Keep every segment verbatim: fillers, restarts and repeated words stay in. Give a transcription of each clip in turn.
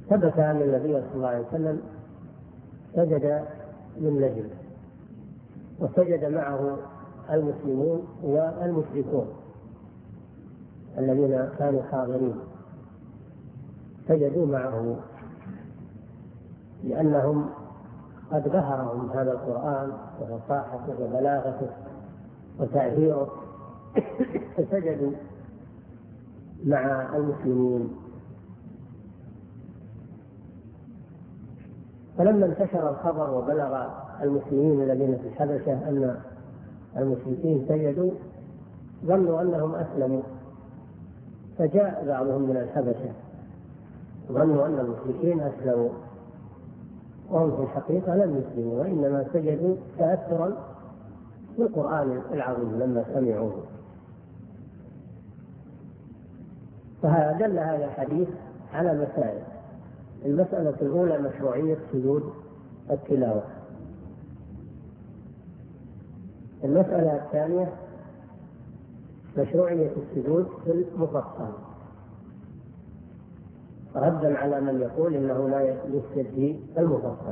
ثبت أن النبي صلى الله عليه وسلم سجد للنجم، وسجد معه المسلمون والمشركون الذين كانوا حاضرين، سجدوا معه لأنهم قد بهرهم هذا القرآن وفصاحته وبلاغته وتأثيره، فسجدوا مع المسلمين. فلما انتشر الخبر وبلغ المسلمين الذين في الحبشة أن المشركين سجدوا ظنوا أنهم أسلموا، فجاء بعضهم من الحبشة ظنوا أن المشركين أسلموا وهم في الحقيقة لم يسلموا، وإنما سجدوا تأثرا بالقرآن العظيم لما سمعوه. فدل هذا الحديث على مسائل. المسألة الأولى مشروعية سجود التلاوة. المسألة الثانية مشروعية السجود في المفصل، ردا على من يقول إنه لا يسجد في المفصل.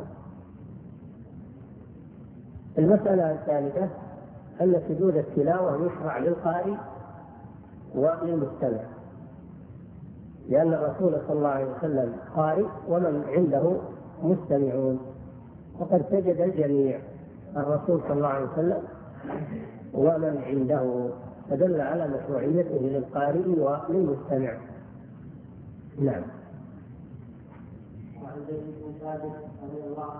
المسألة الثالثة أن سجود التلاوة يشرع للقارئ وللمستمع، لأن الرسول صلى الله عليه وسلم قارئ ومن عنده مستمعون، وقد سجد الجميع، الرسول صلى الله عليه وسلم ومن عنده، فدل على مشروعيته للقارئ وللمستمع. نعم.